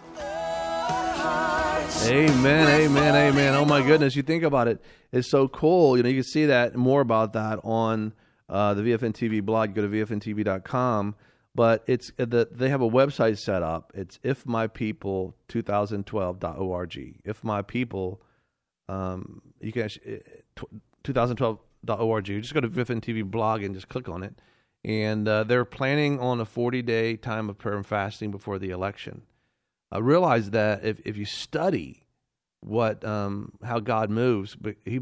Amen, amen, amen. Oh my goodness, you think about it, it's so cool. You can see that more about that on the VFN TV blog. You go to VFNTV.com. But they have a website set up. It's ifmypeople2012.org. If my people, you can actually 2012.org. You just go to VFN TV blog and just click on it. And they're planning on a 40-day time of prayer and fasting before the election. Realize that if you study what how God moves, but he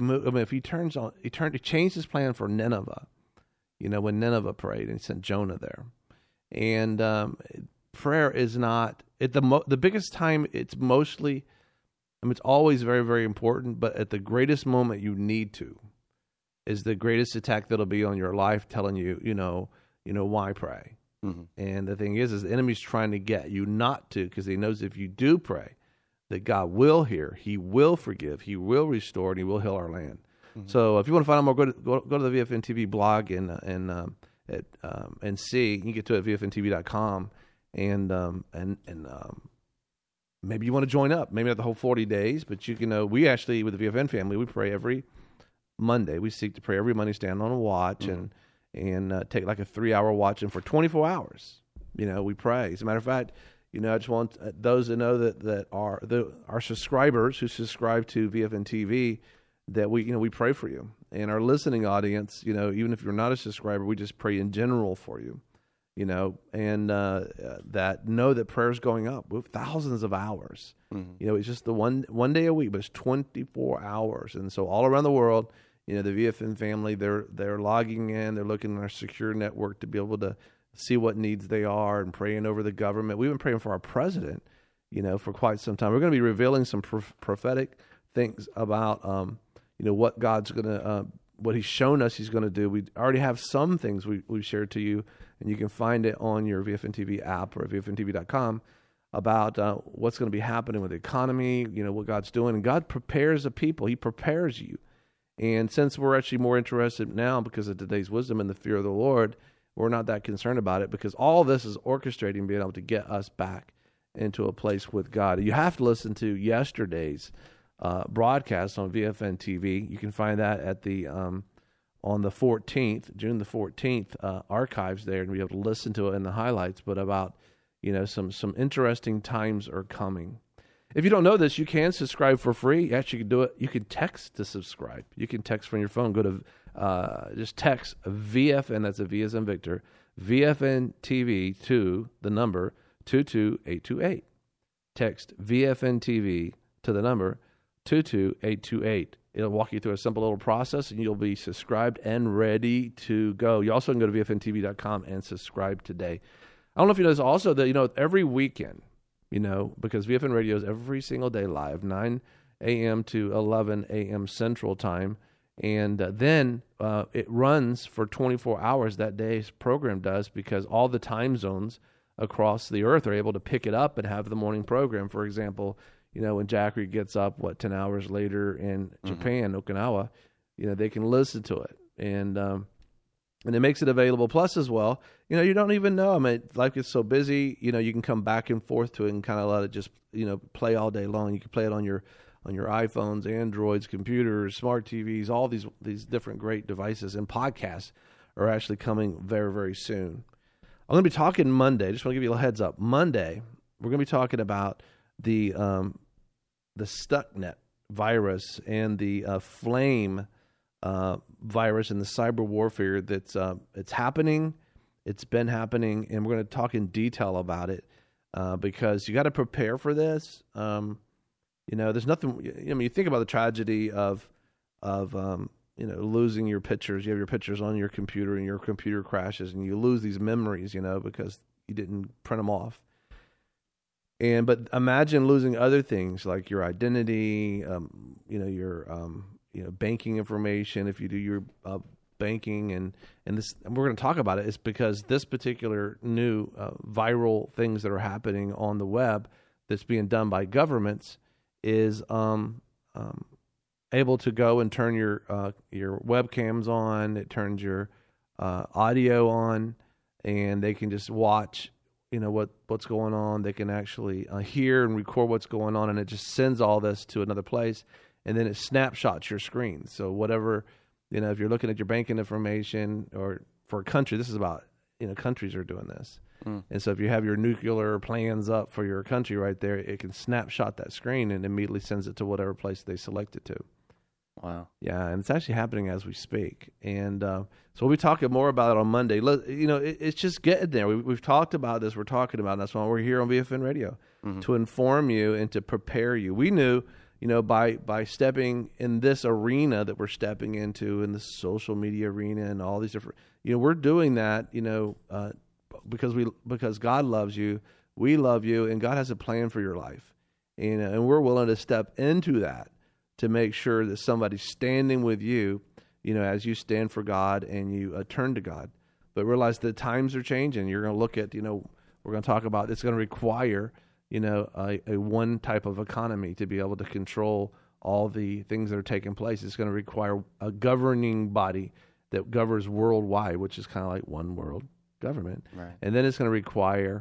changed his plan for Nineveh. When Nineveh prayed and he sent Jonah there. And prayer is not at the biggest time. It's mostly, it's always very, very important. But at the greatest moment you need to, is the greatest attack that'll be on your life, telling you, why pray. Mm-hmm. And the thing is the enemy's trying to get you not to, because he knows if you do pray, that God will hear, He will forgive, He will restore, and He will heal our land. Mm-hmm. So if you want to find out more, go to the VFN TV blog and see. You can get to it at VFNTV.com, and maybe you want to join up. Maybe not the whole 40 days, but you can. We actually, with the VFN family, we pray every Monday. We seek to pray every Monday, stand on a watch, and take like a 3-hour watch, and for 24 hours, we pray. As a matter of fact, I just want those to know that our subscribers who subscribe to VFN TV, that we pray for you. And our listening audience, even if you're not a subscriber, we just pray in general for you, and that know that prayer is going up with thousands of hours. Mm-hmm. It's just the one day a week, but it's 24 hours. And so all around the world, the VFN family, they're logging in, they're looking at our secure network to be able to see what needs they are, and praying over the government. We've been praying for our president, for quite some time. We're going to be revealing some prophetic things about, what God's going to, what He's shown us He's going to do. We already have some things we've shared to you, and you can find it on your VFN TV app or VFNTV.com about what's going to be happening with the economy, what God's doing. And God prepares a people. He prepares you. And since we're actually more interested now because of today's wisdom and the fear of the Lord, we're not that concerned about it, because all this is orchestrating being able to get us back into a place with God. You have to listen to yesterday's broadcast on VFN TV. You can find that at the on the 14th, June the 14th, archives there, and be able to listen to it in the highlights. But about some interesting times are coming. If you don't know this, you can subscribe for free. You actually can do it. You can text to subscribe. You can text from your phone. Go to just text VFN. That's a V as in Victor. VFN TV to the number 22828. Text VFN TV to the number 22828. It'll walk you through a simple little process, and you'll be subscribed and ready to go. You also can go to VFNTV.com and subscribe today. I don't know if you know this also, that every weekend, because VFN Radio is every single day live, 9 a.m. to 11 a.m. Central Time, and then it runs for 24 hours. That day's program does, because all the time zones across the earth are able to pick it up and have the morning program. For example, when Jackery gets up, 10 hours later in Japan, Okinawa, they can listen to it. And it makes it available. Plus, as well, you don't even know. I mean, life gets so busy, you can come back and forth to it and kind of let it just, play all day long. You can play it on your iPhones, Androids, computers, smart TVs, all these different great devices. And podcasts are actually coming very, very soon. I'm going to be talking Monday. Just want to give you a heads up. Monday, we're going to be talking about the Stuxnet virus and the Flame virus and the cyber warfare that's it's happening. It's been happening, and we're going to talk in detail about it because you got to prepare for this. There's nothing. You think about the tragedy of losing your pictures. You have your pictures on your computer, and your computer crashes, and you lose these memories, because you didn't print them off. But imagine losing other things like your identity, your banking information. If you do your banking, and this, and we're going to talk about it, is because this particular new viral things that are happening on the web that's being done by governments is able to go and turn your webcams on. It turns your audio on, and they can just watch what's going on. They can actually hear and record what's going on, and it just sends all this to another place, and then it snapshots your screen. So whatever You know, if you're looking at your banking information, or for a country, this is about, countries are doing this. And so if you have your nuclear plans up for your country right there, it can snapshot that screen and immediately sends it to whatever place they select it to. Wow. Yeah, and it's actually happening as we speak. And so we'll be talking more about it on Monday. It's just getting there. We've talked about this. We're talking about it. That's why we're here on VFN Radio, to inform you and to prepare you. We knew, by stepping in this arena that we're stepping into, in the social media arena and all these different, we're doing that, because God loves you, we love you, and God has a plan for your life. And we're willing to step into that to make sure that somebody's standing with you, as you stand for God and you turn to God. But realize the times are changing. You're going to look at, we're going to talk about, it's going to require, a one type of economy to be able to control all the things that are taking place. It's going to require a governing body that governs worldwide, which is kind of like one world government. Right. And then it's going to require,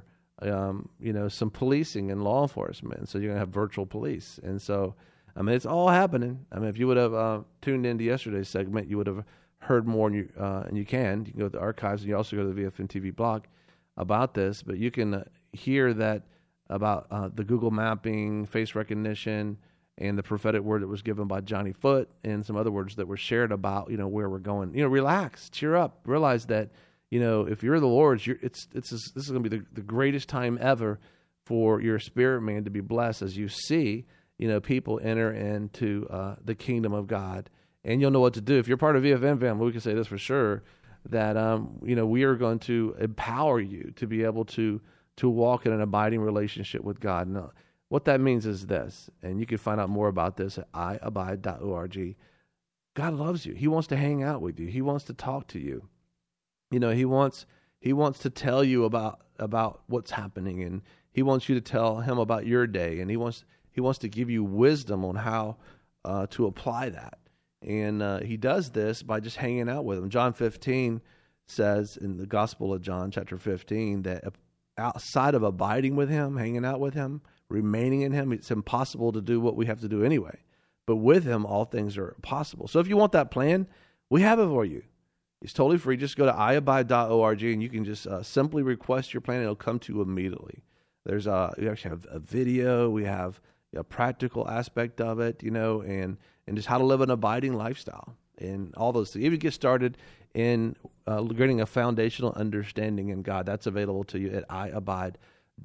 some policing and law enforcement. So you're going to have virtual police. And so, it's all happening. If you would have tuned into yesterday's segment, you would have heard more, and you can go to the archives, and you also go to the VFN TV blog about this. But you can hear that about the Google mapping, face recognition, and the prophetic word that was given by Johnny Foote, and some other words that were shared about, where we're going. Relax, cheer up, realize that, if you're the Lord's, this is going to be the greatest time ever for your spirit man to be blessed as you see, people enter into the kingdom of God. And you'll know what to do. If you're part of VFN family, we can say this for sure, that, we are going to empower you to be able to walk in an abiding relationship with God. Now, what that means is this, and you can find out more about this at iabide.org. God loves you. He wants to hang out with you. He wants to talk to you. He wants to tell you about what's happening, and he wants you to tell him about your day, and he wants to give you wisdom on how to apply that. And he does this by just hanging out with him. John 15 says in the Gospel of John, chapter 15, that outside of abiding with him, hanging out with him, remaining in him, it's impossible to do what we have to do anyway. But with him, all things are possible. So if you want that plan, we have it for you. It's totally free. Just go to iabide.org, and you can just simply request your plan. It'll come to you immediately. We actually have a video. We have a practical aspect of it, and just how to live an abiding lifestyle and all those things. Even get started in getting a foundational understanding in God. That's available to you at iabide.org.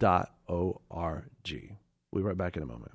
We'll be right back in a moment.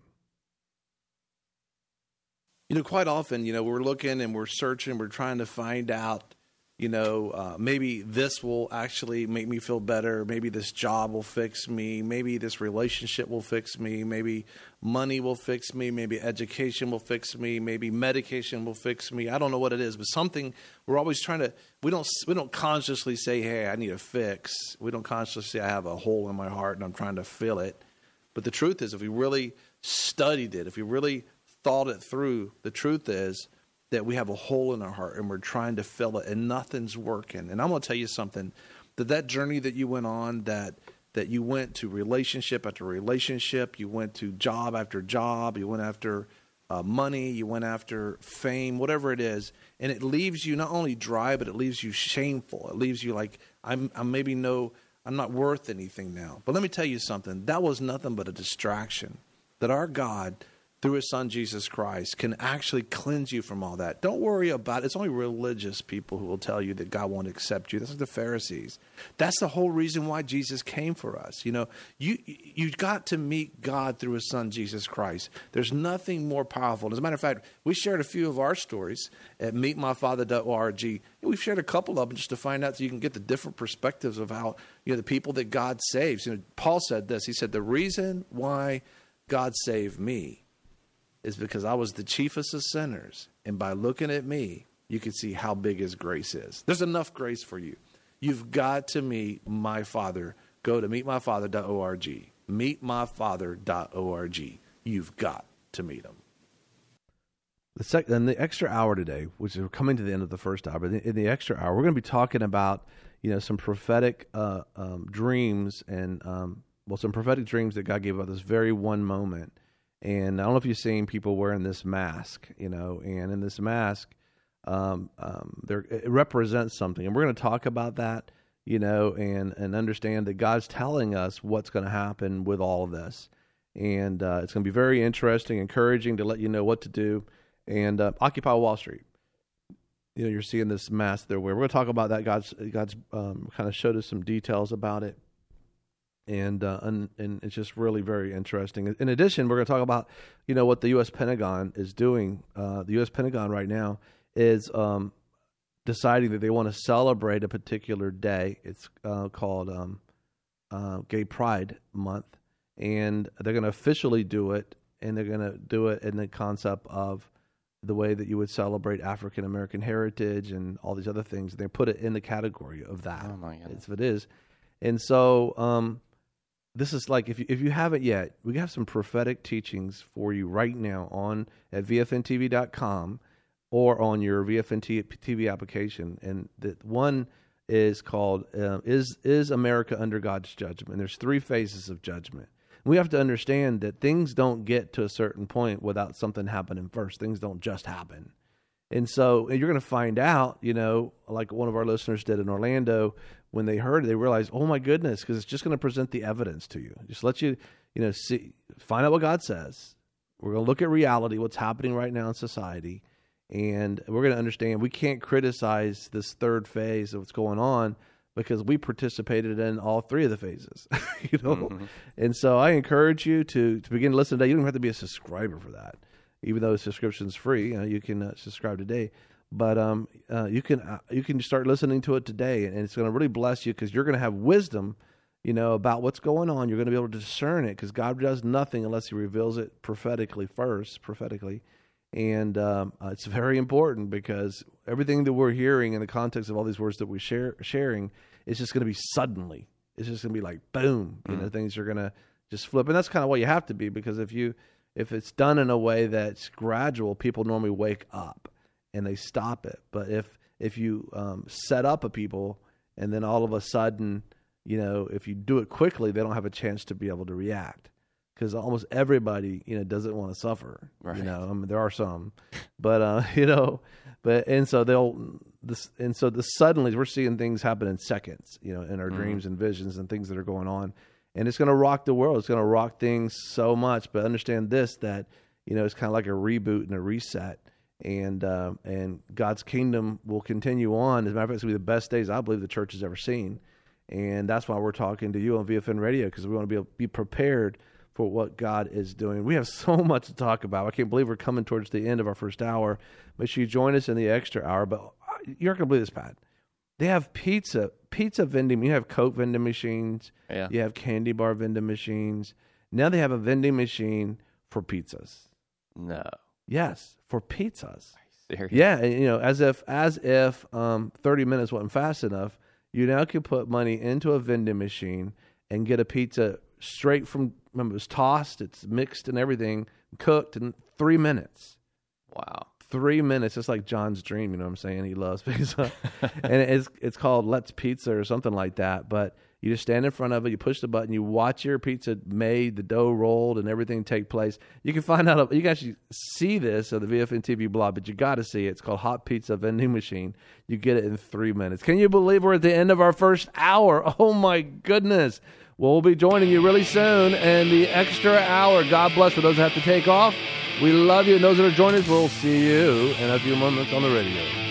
Quite often, we're looking and we're searching, we're trying to find out, maybe this will actually make me feel better. Maybe this job will fix me. Maybe this relationship will fix me. Maybe money will fix me. Maybe education will fix me. Maybe medication will fix me. I don't know what it is, but something we're always trying to, we don't consciously say, hey, I need a fix. We don't consciously say I have a hole in my heart and I'm trying to fill it. But the truth is, if we really studied it, if we really thought it through, the truth is that we have a hole in our heart and we're trying to fill it and nothing's working. And I'm going to tell you something, that journey that you went on, that you went to relationship after relationship, you went to job after job, you went after money, you went after fame, whatever it is, and it leaves you not only dry, but it leaves you shameful. It leaves you like, I'm not worth anything now. But let me tell you something, that was nothing but a distraction. That our God, through his son Jesus Christ, can actually cleanse you from all that. Don't worry about it. It's only religious people who will tell you that God won't accept you. That's like the Pharisees. That's the whole reason why Jesus came for us. You got to meet God through his son Jesus Christ. There's nothing more powerful. As a matter of fact, we shared a few of our stories at meetmyfather.org. We've shared a couple of them just to find out so you can get the different perspectives of how the people that God saves. Paul said this. He said, the reason why God saved me is because I was the chiefest of sinners. And by looking at me, you can see how big his grace is. There's enough grace for you. You've got to meet my Father. Go to meetmyfather.org. Meetmyfather.org. You've got to meet him. In the extra hour today, which is coming to the end of the first hour, but in the extra hour, we're going to be talking about some prophetic dreams and some prophetic dreams that God gave about this very one moment. And I don't know if you've seen people wearing this mask, and in this mask, it represents something. And we're going to talk about that, and understand that God's telling us what's going to happen with all of this. And it's going to be very interesting, encouraging to let you know what to do. And Occupy Wall Street. You're seeing this mass there. We're going to talk about that. God's kind of showed us some details about it. And it's just really very interesting. In addition, we're going to talk about, what the U.S. Pentagon is doing. The U.S. Pentagon right now is deciding that they want to celebrate a particular day. It's called Gay Pride Month, and they're going to officially do it, and they're going to do it in the concept of the way that you would celebrate African American heritage and all these other things. They put it in the category of that. Oh my goodness. If it is, and so. This is like, if you haven't yet, we have some prophetic teachings for you right now at VFNTV.com or on your VFN TV application. And the one is called, Is America Under God's Judgment? There's 3 phases of judgment. We have to understand that things don't get to a certain point without something happening first. Things don't just happen. And so you're going to find out, like one of our listeners did in Orlando, when they heard it, they realized, oh my goodness, because it's just going to present the evidence to you. Just let you, find out what God says. We're going to look at reality, what's happening right now in society, and we're going to understand we can't criticize this 3rd phase of what's going on because we participated in all 3 of the phases, Mm-hmm. And so I encourage you to begin to listen today. You don't even have to be a subscriber for that. Even though the subscription's free, you can subscribe today. But you can start listening to it today, and it's going to really bless you because you're going to have wisdom, about what's going on. You're going to be able to discern it because God does nothing unless He reveals it prophetically. And it's very important because everything that we're hearing in the context of all these words that we're sharing is just going to be suddenly. It's just going to be like boom. Things are going to just flip, and that's kind of what you have to be because if it's done in a way that's gradual, people normally wake up and they stop it. But if you set up a people and then all of a sudden, if you do it quickly, they don't have a chance to be able to react because almost everybody, doesn't want to suffer. Right. There are some, but and so the suddenly we're seeing things happen in seconds, in our dreams and visions and things that are going on. And it's going to rock the world. It's going to rock things so much. But understand this, that, it's kind of like a reboot and a reset. And God's kingdom will continue on. As a matter of fact, it's going to be the best days I believe the church has ever seen. And that's why we're talking to you on VFN Radio, because we want to be prepared for what God is doing. We have so much to talk about. I can't believe we're coming towards the end of our first hour. Make sure you join us in the extra hour. But you're not going to believe this, Pat. They have pizza vending. You have Coke vending machines. Yeah. You have candy bar vending machines. Now they have a vending machine for pizzas. No. Yes, for pizzas. Serious? Yeah, and, as if 30 minutes wasn't fast enough, you now can put money into a vending machine and get a pizza straight from. Remember, it's tossed, it's mixed, and everything cooked in 3 minutes. Wow. 3 minutes. It's like John's dream, you know what I'm saying? He loves pizza. And it's called Let's Pizza or something like that. But you just stand in front of it, you push the button, you watch your pizza made, the dough rolled, and everything take place. You can find out, you can actually see this on the VFN TV blog, but you got to see it. It's called Hot Pizza Vending Machine. You get it in 3 minutes. Can you believe we're at the end of our first hour? Oh, my goodness. Well, we'll be joining you really soon in the extra hour. God bless for those that have to take off. We love you. And those that are joining us, we'll see you in a few moments on the radio.